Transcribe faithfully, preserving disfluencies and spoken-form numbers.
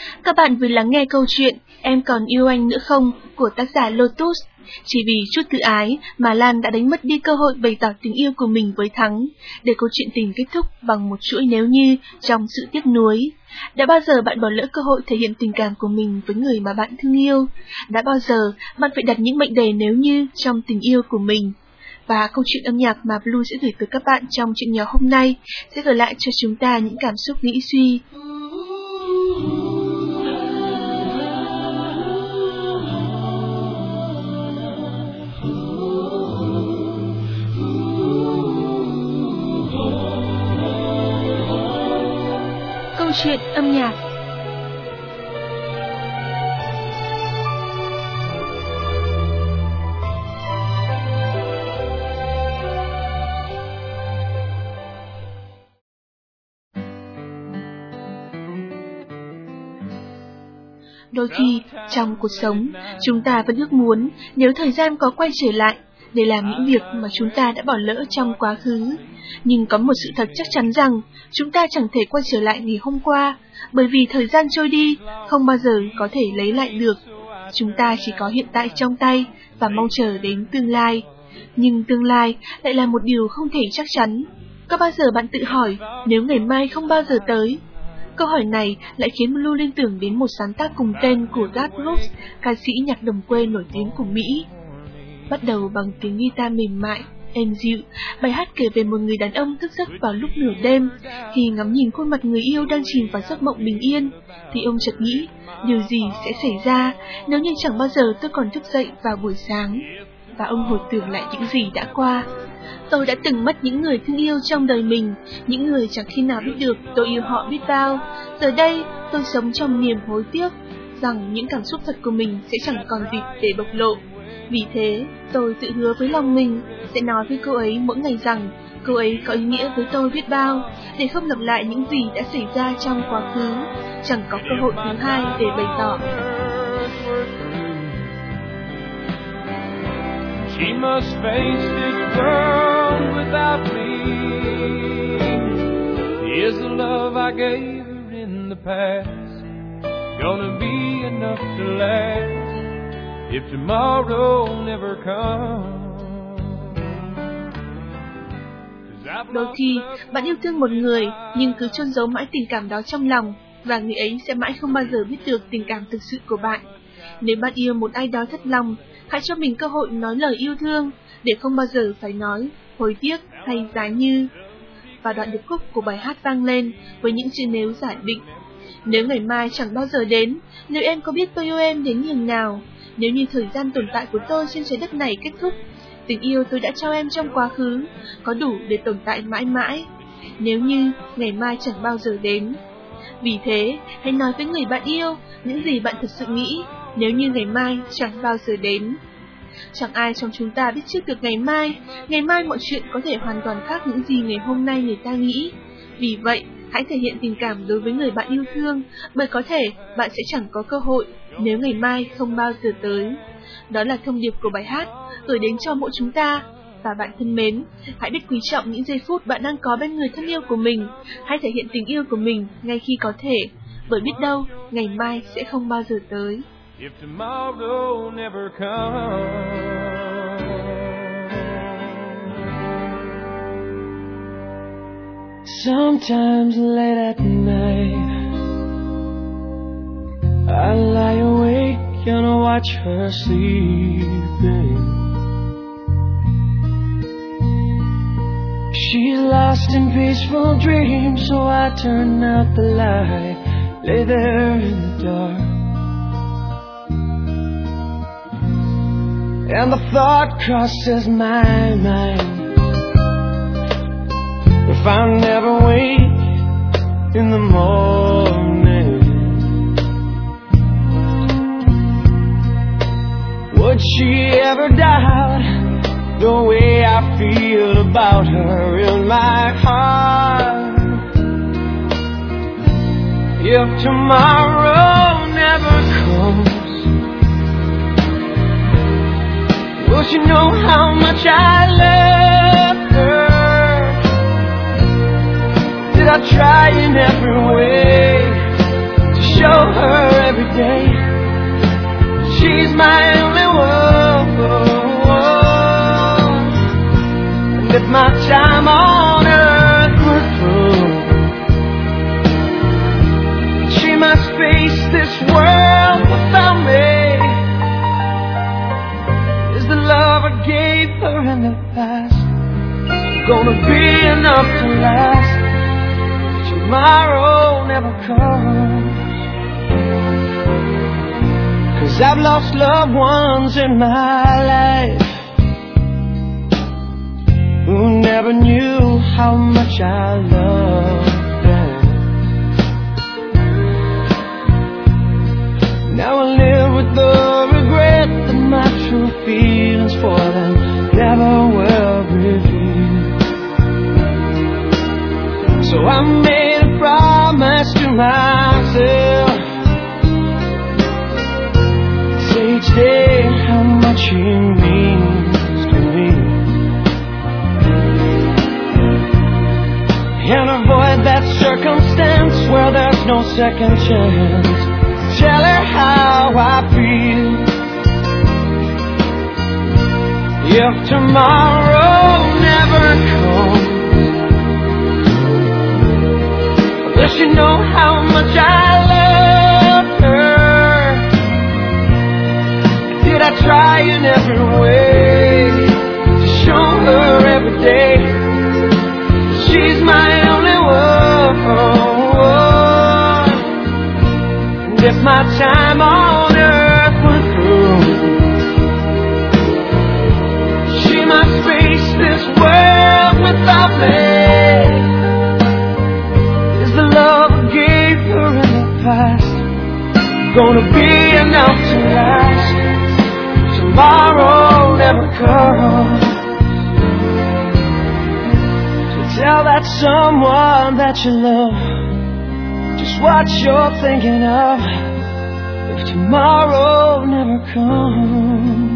Các bạn vừa lắng nghe câu chuyện Em Còn Yêu Anh Nữa Không của tác giả Lotus. Chỉ vì chút tự ái mà Lan đã đánh mất đi cơ hội bày tỏ tình yêu của mình với Thắng, để câu chuyện tình kết thúc bằng một chuỗi nếu như trong sự tiếc nuối. Đã bao giờ bạn bỏ lỡ cơ hội thể hiện tình cảm của mình với người mà bạn thương yêu? Đã bao giờ bạn phải đặt những mệnh đề nếu như trong tình yêu của mình? Và câu chuyện âm nhạc mà Blue sẽ gửi tới các bạn trong chuyện nhỏ hôm nay sẽ gửi lại cho chúng ta những cảm xúc nghĩ suy. Câu chuyện âm nhạc. Đôi khi, trong cuộc sống, chúng ta vẫn ước muốn nếu thời gian có quay trở lại để làm những việc mà chúng ta đã bỏ lỡ trong quá khứ. Nhưng có một sự thật chắc chắn rằng chúng ta chẳng thể quay trở lại ngày hôm qua, bởi vì thời gian trôi đi, không bao giờ có thể lấy lại được. Chúng ta chỉ có hiện tại trong tay và mong chờ đến tương lai. Nhưng tương lai lại là một điều không thể chắc chắn. Có bao giờ bạn tự hỏi nếu ngày mai không bao giờ tới? Câu hỏi này lại khiến Blue liên tưởng đến một sáng tác cùng tên của Garth Brooks, ca sĩ nhạc đồng quê nổi tiếng của Mỹ. Bắt đầu bằng tiếng guitar mềm mại, êm dịu, bài hát kể về một người đàn ông thức giấc vào lúc nửa đêm, khi ngắm nhìn khuôn mặt người yêu đang chìm vào giấc mộng bình yên, thì ông chợt nghĩ, điều gì sẽ xảy ra nếu như chẳng bao giờ tôi còn thức dậy vào buổi sáng. Và ông hồi tưởng lại những gì đã qua. Tôi đã từng mất những người thương yêu trong đời mình, những người chẳng khi nào biết được tôi yêu họ biết bao. Giờ đây, tôi sống trong niềm hối tiếc, rằng những cảm xúc thật của mình sẽ chẳng còn dịp để bộc lộ. Vì thế, tôi tự hứa với lòng mình sẽ nói với cô ấy mỗi ngày rằng cô ấy có ý nghĩa với tôi biết bao, để không lặp lại những gì đã xảy ra trong quá khứ, chẳng có cơ hội thứ hai để bày tỏ. She must face this world without me. Is the love I gave her in the past gonna be enough to last if tomorrow never comes? Đôi khi, bạn yêu thương một người nhưng cứ chôn giấu mãi tình cảm đó trong lòng, và người ấy sẽ mãi không bao giờ biết được tình cảm thực sự của bạn. Nếu bạn yêu một ai đó thật lòng, hãy cho mình cơ hội nói lời yêu thương, để không bao giờ phải nói hối tiếc hay giá như. Và đoạn điệp khúc của bài hát vang lên với những chữ nếu giả định. Nếu ngày mai chẳng bao giờ đến, liệu em có biết tôi yêu em đến nhường nào? Nếu như thời gian tồn tại của tôi trên trái đất này kết thúc, tình yêu tôi đã cho em trong quá khứ có đủ để tồn tại mãi mãi. Nếu như ngày mai chẳng bao giờ đến. Vì thế, hãy nói với người bạn yêu những gì bạn thật sự nghĩ nếu như ngày mai chẳng bao giờ đến. Chẳng ai trong chúng ta biết trước được ngày mai. Ngày mai mọi chuyện có thể hoàn toàn khác những gì ngày hôm nay người ta nghĩ. Vì vậy, hãy thể hiện tình cảm đối với người bạn yêu thương, bởi có thể bạn sẽ chẳng có cơ hội nếu ngày mai không bao giờ tới. Đó là thông điệp của bài hát gửi đến cho mỗi chúng ta. Và bạn thân mến, hãy biết quý trọng những giây phút bạn đang có bên người thân yêu của mình. Hãy thể hiện tình yêu của mình ngay khi có thể, bởi biết đâu ngày mai sẽ không bao giờ tới. If tomorrow never comes. Sometimes late at night I lie awake and I watch her sleeping. She's lost in peaceful dreams, so I turn out the light, lay there in the dark. And the thought crosses my mind, if I never wake in the morning, would she ever doubt the way I feel about her in my heart? If tomorrow never comes, will she know how much I love her? Did I try in every way to show her every day. She's my only one. And if my time on earth were through, she must face this world without me. Is the love I gave her in the past gonna be enough to last? Tomorrow never comes. 'Cause I've lost loved ones in my life who never knew how much I loved them. Now I live with the regret that my true feelings for them never will reveal. So I made a promise to myself, say each day how much he means to me, and avoid that circumstance where there's no second chance. Tell her how I feel. If tomorrow never comes, will she know how much I love her? Did I try in every way to show her every day she's my only one? And if my time on earth went through, she must face this world without me. Love I gave her in the past gonna be enough to last? Tomorrow never comes. So tell that someone that you love just what you're thinking of if tomorrow never comes.